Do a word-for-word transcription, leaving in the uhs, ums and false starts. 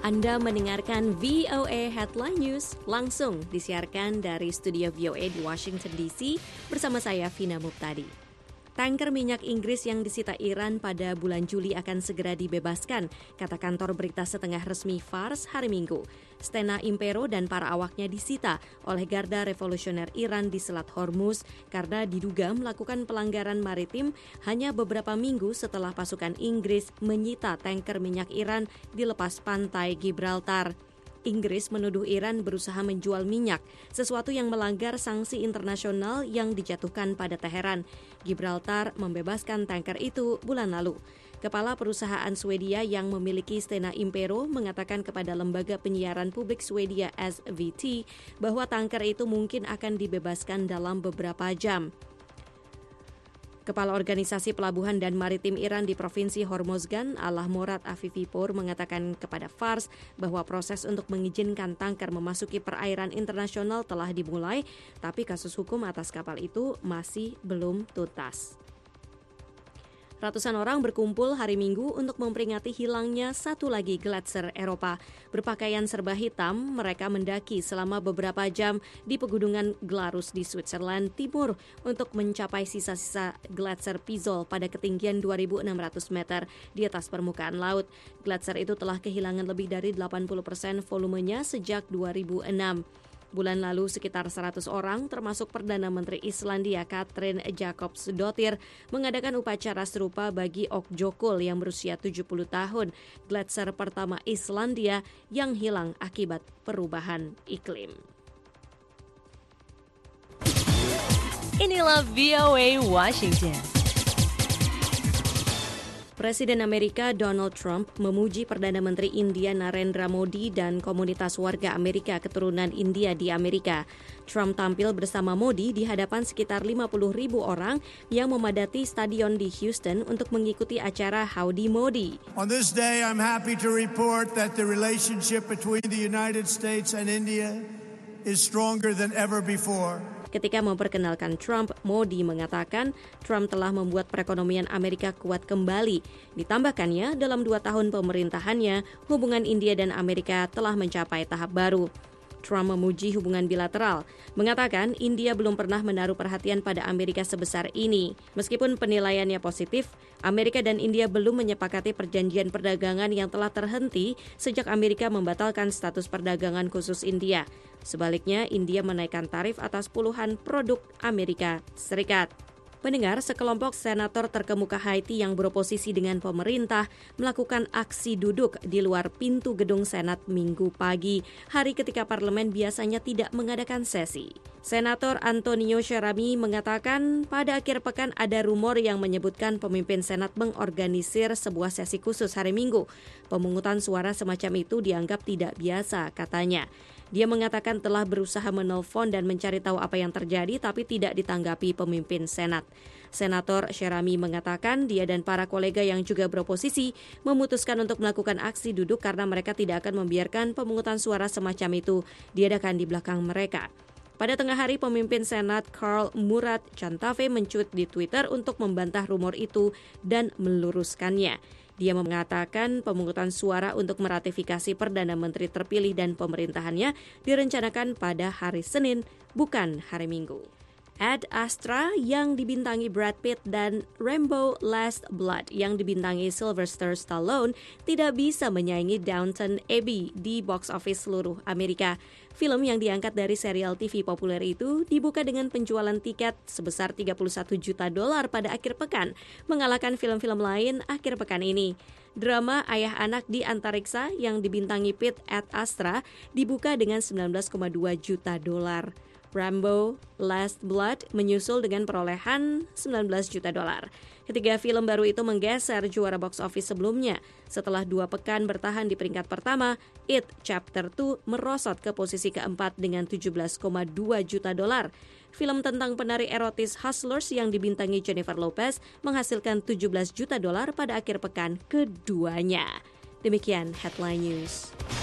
Anda mendengarkan V O A Headline News langsung disiarkan dari studio V O A di Washington D C bersama saya Vina Muptadi. Tanker minyak Inggris yang disita Iran pada bulan Juli akan segera dibebaskan, kata kantor berita setengah resmi Fars hari Minggu. Stena Impero dan para awaknya disita oleh Garda Revolusioner Iran di Selat Hormuz karena diduga melakukan pelanggaran maritim hanya beberapa minggu setelah pasukan Inggris menyita tanker minyak Iran di lepas pantai Gibraltar. Inggris menuduh Iran berusaha menjual minyak, sesuatu yang melanggar sanksi internasional yang dijatuhkan pada Teheran. Gibraltar membebaskan tanker itu bulan lalu. Kepala perusahaan Swedia yang memiliki Stena Impero mengatakan kepada lembaga penyiaran publik Swedia S V T bahwa tanker itu mungkin akan dibebaskan dalam beberapa jam. Kepala Organisasi Pelabuhan dan Maritim Iran di Provinsi Hormozgan, Allah Morad Afifipur, mengatakan kepada Fars bahwa proses untuk mengizinkan tanker memasuki perairan internasional telah dimulai, tapi kasus hukum atas kapal itu masih belum tuntas. Ratusan orang berkumpul hari Minggu untuk memperingati hilangnya satu lagi gletser Eropa. Berpakaian serba hitam, mereka mendaki selama beberapa jam di pegunungan Glarus di Switzerland Timur untuk mencapai sisa-sisa gletser Pizol pada ketinggian dua ribu enam ratus meter di atas permukaan laut. Gletser itu telah kehilangan lebih dari delapan puluh persen volumenya sejak dua ribu enam. Bulan lalu sekitar seratus orang termasuk Perdana Menteri Islandia Katrin Jakobsdottir mengadakan upacara serupa bagi Ok Jokul yang berusia tujuh puluh tahun, gletser pertama Islandia yang hilang akibat perubahan iklim. Inilah V O A Washington. Presiden Amerika Donald Trump memuji Perdana Menteri India Narendra Modi dan komunitas warga Amerika keturunan India di Amerika. Trump tampil bersama Modi di hadapan sekitar lima puluh ribu orang yang memadati stadion di Houston untuk mengikuti acara Howdy Modi. On this day, I'm happy to report that the relationship between the United States and India is stronger than ever before. Ketika memperkenalkan Trump, Modi mengatakan Trump telah membuat perekonomian Amerika kuat kembali. Ditambahkannya, dalam dua tahun pemerintahannya, hubungan India dan Amerika telah mencapai tahap baru. Trump memuji hubungan bilateral, mengatakan India belum pernah menaruh perhatian pada Amerika sebesar ini. Meskipun penilaiannya positif, Amerika dan India belum menyepakati perjanjian perdagangan yang telah terhenti sejak Amerika membatalkan status perdagangan khusus India. Sebaliknya, India menaikkan tarif atas puluhan produk Amerika Serikat. Pendengar, sekelompok senator terkemuka Haiti yang beroposisi dengan pemerintah melakukan aksi duduk di luar pintu gedung Senat Minggu pagi, hari ketika parlemen biasanya tidak mengadakan sesi. Senator Antonio Cherami mengatakan pada akhir pekan ada rumor yang menyebutkan pemimpin Senat mengorganisir sebuah sesi khusus hari Minggu. Pemungutan suara semacam itu dianggap tidak biasa, katanya. Dia mengatakan telah berusaha menelpon dan mencari tahu apa yang terjadi tapi tidak ditanggapi pemimpin Senat. Senator Cherami mengatakan dia dan para kolega yang juga beroposisi memutuskan untuk melakukan aksi duduk karena mereka tidak akan membiarkan pemungutan suara semacam itu diadakan di belakang mereka. Pada tengah hari, pemimpin Senat Karl Murat Cantave mencuit di Twitter untuk membantah rumor itu dan meluruskannya. Dia mengatakan pemungutan suara untuk meratifikasi Perdana Menteri terpilih dan pemerintahannya direncanakan pada hari Senin, bukan hari Minggu. Ad Astra yang dibintangi Brad Pitt dan Rambo Last Blood yang dibintangi Sylvester Stallone tidak bisa menyaingi Downton Abbey di box office seluruh Amerika. Film yang diangkat dari serial T V populer itu dibuka dengan penjualan tiket sebesar tiga puluh satu juta dolar pada akhir pekan, mengalahkan film-film lain akhir pekan ini. Drama Ayah Anak di Antariksa yang dibintangi Pitt Ad Astra dibuka dengan sembilan belas koma dua juta dolar. Rambo Last Blood menyusul dengan perolehan sembilan belas juta dolar. Ketiga film baru itu menggeser juara box office sebelumnya. Setelah dua pekan bertahan di peringkat pertama, It Chapter dua merosot ke posisi keempat dengan tujuh belas koma dua juta dolar. Film tentang penari erotis Hustlers yang dibintangi Jennifer Lopez menghasilkan tujuh belas juta dolar pada akhir pekan keduanya. Demikian Headline News.